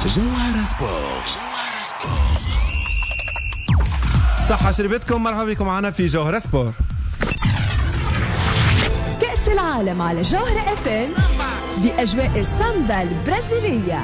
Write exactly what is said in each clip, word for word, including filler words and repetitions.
جوهرة سبور. صحة شربتكم، مرحبا بكم معنا في جوهرة سبور. كأس العالم على جوهرة اف ام بأجواء السامبا البرازيلية.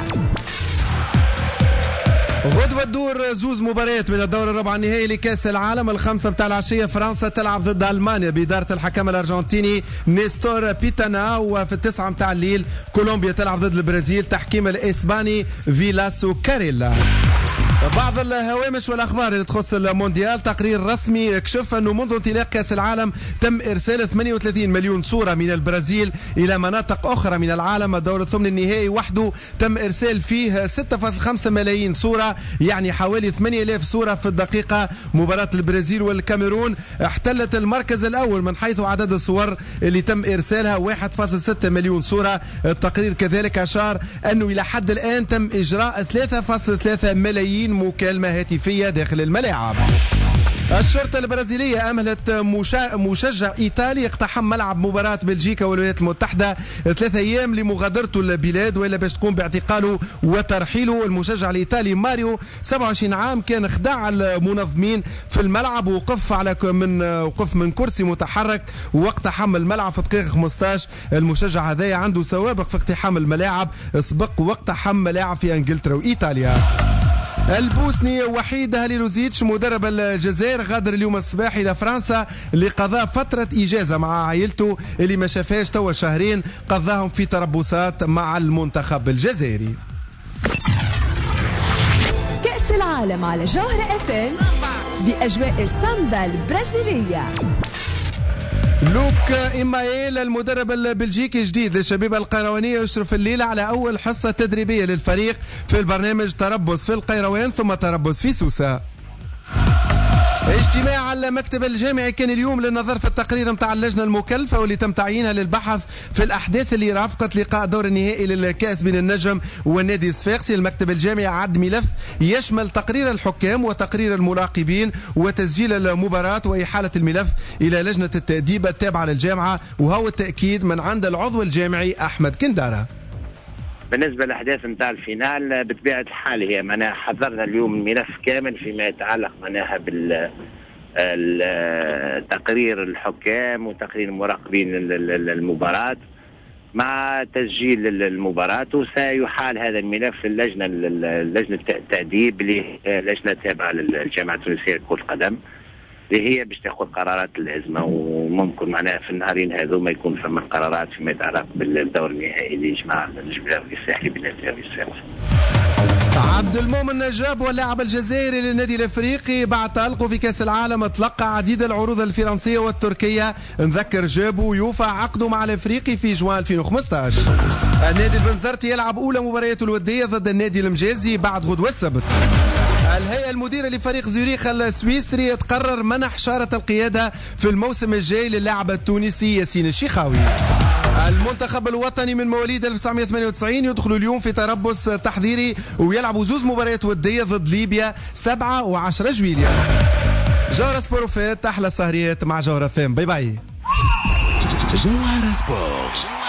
غدوة تدور زوز مباريات من الدور الربع النهائي لكأس العالم. الخمسة متاع العشية فرنسا تلعب ضد ألمانيا بإدارة الحكم الأرجنتيني نيستور بيتانا، وفي التسعة متاع الليل كولومبيا تلعب ضد البرازيل تحكيم الإسباني فيلاسو كاريلا. بعض الهوامش والأخبار اللي تخص المونديال. تقرير رسمي كشف أنه منذ انطلاق كأس العالم تم إرسال ثمانية وثلاثين مليون صورة من البرازيل إلى مناطق أخرى من العالم. الدور الثمن النهائي وحده تم إرسال فيه ستة فاصلة خمسة ملايين صورة، يعني حوالي ثمانية آلاف صورة في الدقيقة. مباراة البرازيل والكاميرون احتلت المركز الأول من حيث عدد الصور اللي تم إرسالها واحد فاصلة ستة مليون صورة. التقرير كذلك أشار أنه إلى حد الآن تم إجراء ثلاثة فاصلة ثلاثة ملايين مكالمة هاتفية داخل الملاعب. الشرطة البرازيلية أمهلت مشجع إيطالي اقتحم ملعب مباراة بلجيكا والولايات المتحدة ثلاثة أيام لمغادرته البلاد وإلا باش تقوم باعتقاله وترحيله. المشجع الإيطالي ماريو سبعة وعشرين عام كان خدع المنظمين في الملعب ووقف على من وقف من كرسي متحرك واقتحم الملعب في دقيقة خمسة عشر. المشجع هذايا عنده سوابق في اقتحام الملاعب، سبق واقتحم ملاعب في انجلترا وإيطاليا. البوسني وحيد هاليلوزيتش مدرب الجزائر غادر اليوم الصباح الى فرنسا لقضاء فتره اجازه مع عائلته اللي ما شافهاش توا شهرين قضاهم في تربصات مع المنتخب الجزائري. كأس العالم على جوهرة اف ام باجواء السامبا البرازيلية. لوك إيمايل المدرب البلجيكي الجديد للشبيبة القيروانية يشرف الليلة على أول حصة تدريبية للفريق في البرنامج تربص في القيروان ثم تربص في سوسة. اجتماع المكتب الجامعي كان اليوم للنظر في التقرير متاع اللجنة المكلفة واللي تم تعيينها للبحث في الأحداث اللي رافقت لقاء دور النهائي للكأس بين النجم والنادي الصفاقسي. المكتب الجامعي عد ملف يشمل تقرير الحكام وتقرير المراقبين وتسجيل المباراة وإحالة الملف إلى لجنة التأديب التابعة للجامعة، وهو التأكيد من عند العضو الجامعي أحمد كندارة. بالنسبة للأحداث نتاع الفينال بطبيعة الحال هي معناها حضرنا اليوم الملف كامل فيما يتعلق معناها بال تقرير الحكام وتقرير المراقبين المباراة مع تسجيل المباراة، وسيحال هذا الملف للجنة لجنة التأديب لجنة تابعة للجامعة التونسية لكرة القدم اللي هي باش تاخذ قرارات اللازمه، وممكن معناها في النهارين هذوما يكون فما قرارات فيما يتعلق بالدور النهائي لجماعه الجبال الساحلي بالنادي الرئيسي. عبد المؤمن جابو اللاعب الجزائري للنادي الافريقي بعد تألقه في كاس العالم تلقى عديد العروض الفرنسيه والتركيه. نذكر جابو يوفى عقده مع الافريقي في جوان ألفين وخمسة عشر. النادي البنزرتي يلعب اولى مبارياته الوديه ضد النادي المجازي بعد غدوه السبت. الهيئة المديرة لفريق زيوريخ السويسري تقرر منح شارة القيادة في الموسم الجاي للاعب التونسي ياسين الشيخاوي. المنتخب الوطني من مواليد ألف وتسعمائة وثمانية وتسعين يدخل اليوم في تربص تحضيري ويلعبوا زوز مباريات ودية ضد ليبيا سبعة وعشرة جويليا. جوهرة سبور فات أحلى سهريات مع جوهرة فام. باي باي. جوهرة سبور.